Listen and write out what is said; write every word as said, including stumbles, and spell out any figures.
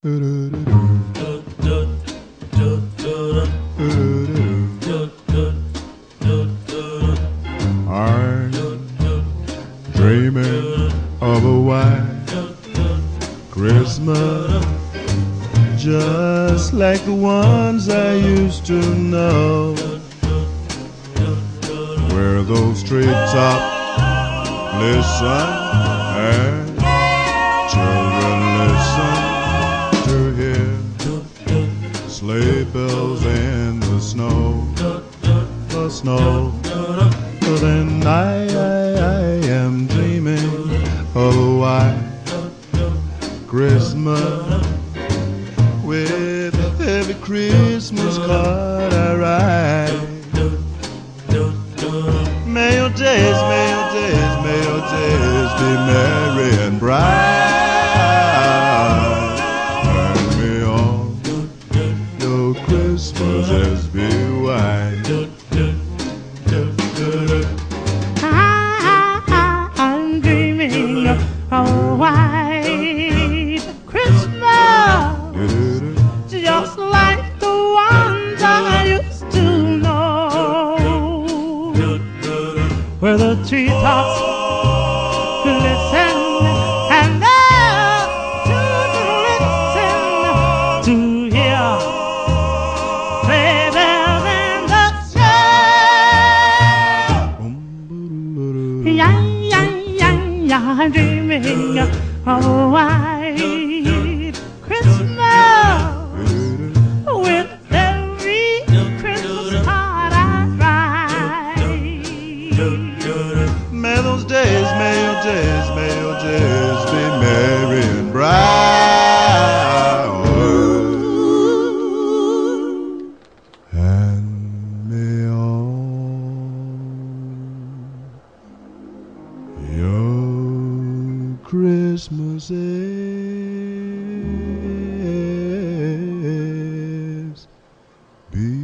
I'm dreaming of a white Christmas, just like the ones I used to know, where those treetops listen and children listen to hear sleigh bells in the snow, the snow. But then I, I, I am dreaming of a white Christmas, with every Christmas card I write. May your days, may your days, may your days be merry and bright, and may all your Christmases be white. I'm dreaming of a white Christmas, just like the ones I used to know, where the treetops listen and the children listen to hear sleigh bells in the snow. Yeah, yeah, yeah, yeah, I'm dreaming of a white Christmas, with every Christmas card I write. May those days, may your days, may your days be merry and bright, and may all your Christmases be